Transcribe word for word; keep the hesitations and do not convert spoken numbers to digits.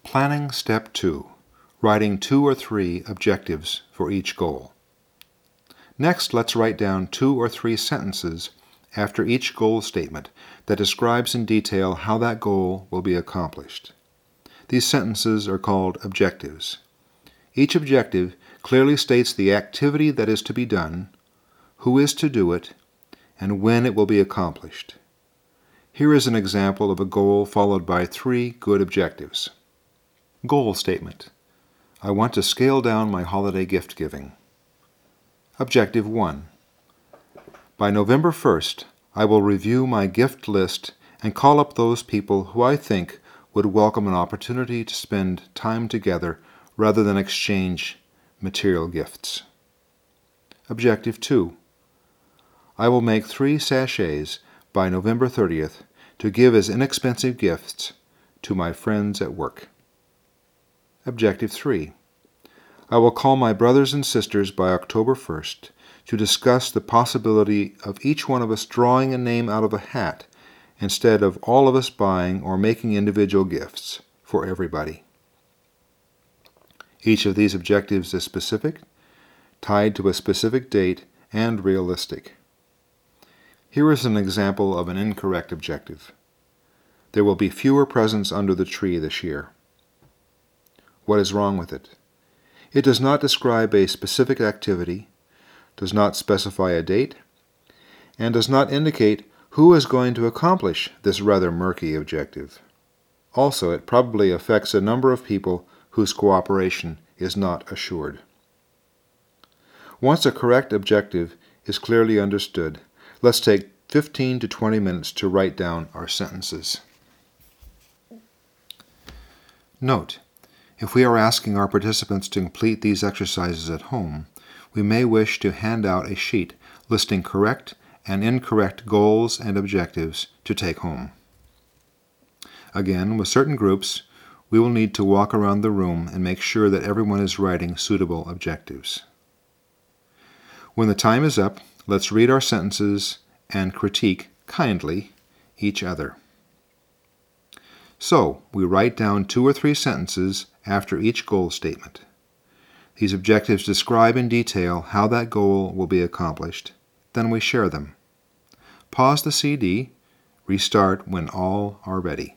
Planning Step two. Writing two or three objectives for each goal. Next, let's write down two or three sentences after each goal statement that describes in detail how that goal will be accomplished. These sentences are called objectives. Each objective clearly states the activity that is to be done, who is to do it, and when it will be accomplished. Here is an example of a goal followed by three good objectives. Goal statement. I want to scale down my holiday gift giving. Objective one. By November first, I will review my gift list and call up those people who I think would welcome an opportunity to spend time together rather than exchange material gifts. Objective two. I will make three sachets by November thirtieth to give as inexpensive gifts to my friends at work. Objective three. I will call my brothers and sisters by October first to discuss the possibility of each one of us drawing a name out of a hat instead of all of us buying or making individual gifts for everybody. Each of these objectives is specific, tied to a specific date, and realistic. Here is an example of an incorrect objective. There will be fewer presents under the tree this year. What is wrong with it? It does not describe a specific activity, does not specify a date, and does not indicate who is going to accomplish this rather murky objective. Also, it probably affects a number of people whose cooperation is not assured. Once a correct objective is clearly understood, let's take fifteen to twenty minutes to write down our sentences. Note: if we are asking our participants to complete these exercises at home, we may wish to hand out a sheet listing correct and incorrect goals and objectives to take home. Again, with certain groups, we will need to walk around the room and make sure that everyone is writing suitable objectives. When the time is up, let's read our sentences and critique kindly each other. So, we write down two or three sentences after each goal statement. These objectives describe in detail how that goal will be accomplished. Then we share them. Pause the C D, restart when all are ready.